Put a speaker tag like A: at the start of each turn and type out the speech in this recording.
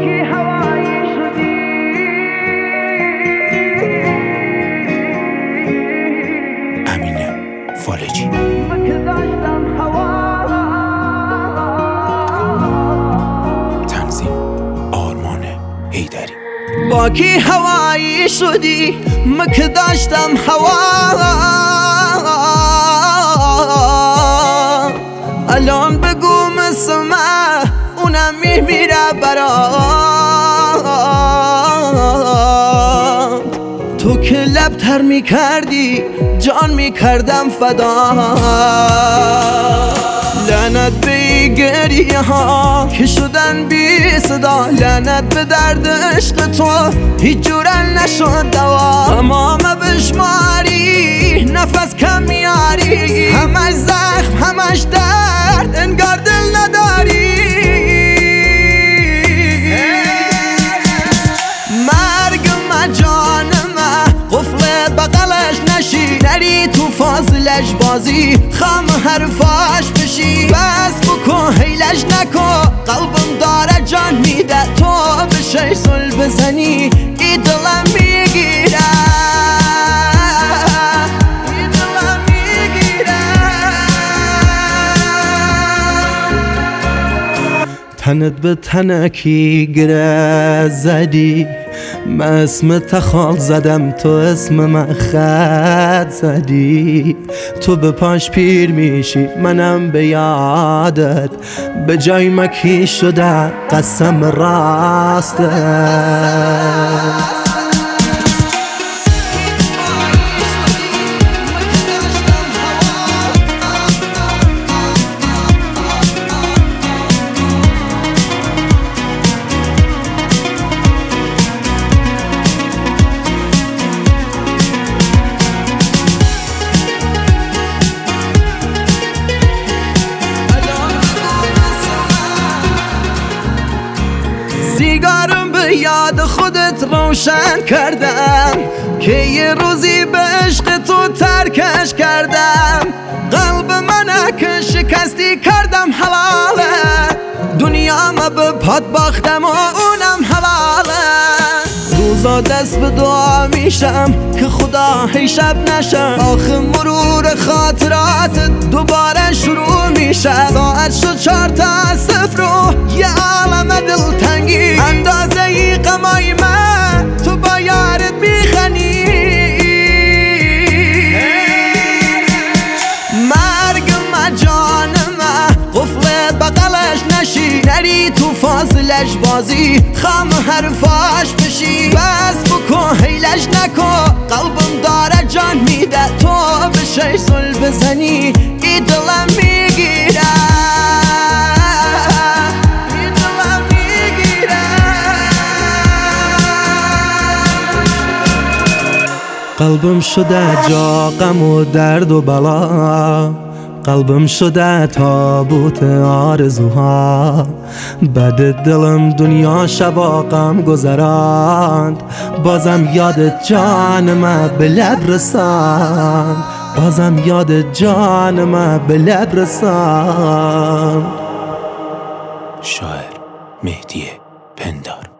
A: کی هوایی شدی
B: امین فالجی
A: که داشتم هوا
B: تنظیم آرمان حیدری
A: با کی هوایی شدی مکه داشتم هوا الان بگو مسمع اونم میمیره برام تو که لبتر میکردی جان میکردم فدا لعنت به گریه ها که شدن بی صدا لعنت به درد عشق تو هیچ جورن نشد دوا تمام بشماری نفس کم میاری همش زخم همش درد انگار دل نداری مرگ جانم قفل بغلش نشی نری تو فاصلش بازی خم حرفاش بشی بس بکن حیلش نکن قلبم داره جان میده تو بشه سل بزنی ای دلم میگیره ای دلم میگیره تنت به تنکی گره زدی من اسم تخال زدم تو اسم من خط زدی تو به پاش پیر میشی منم به یادت به جای مکی شده قسم راستت سیگارم به یاد خودت روشن کردم که یه روزی به عشق تو ترکش کردم قلب منه که شکستی کردم حلاله دنیا ما به پات باختم و اونم حلاله روزا دست به دعا میشم که خدا هی شب نشم آخه مرور خاطرات دوباره شروع میشه ساعت شد 4 تا 0 و یه عالم دلتنگی اندازه ای غمای من تو با یارت میخنی مرگ جانم قفل بغلش نشی نری تو فاصلش بازی خم حرفاش بشی بس بکن حیلش نکن قلبم داره جان میده تو بشه سل بزنی ای دلم میگیره ای دلم میگیره قلبم شده جا غم و درد و بلا قلبم شده تابوت آرزوها بعد دلم دنیا شبا غم گذراند بازم یاد جانم به لب رساند بازم یاد جانم به لب رساند
B: شاعر مهدی پندار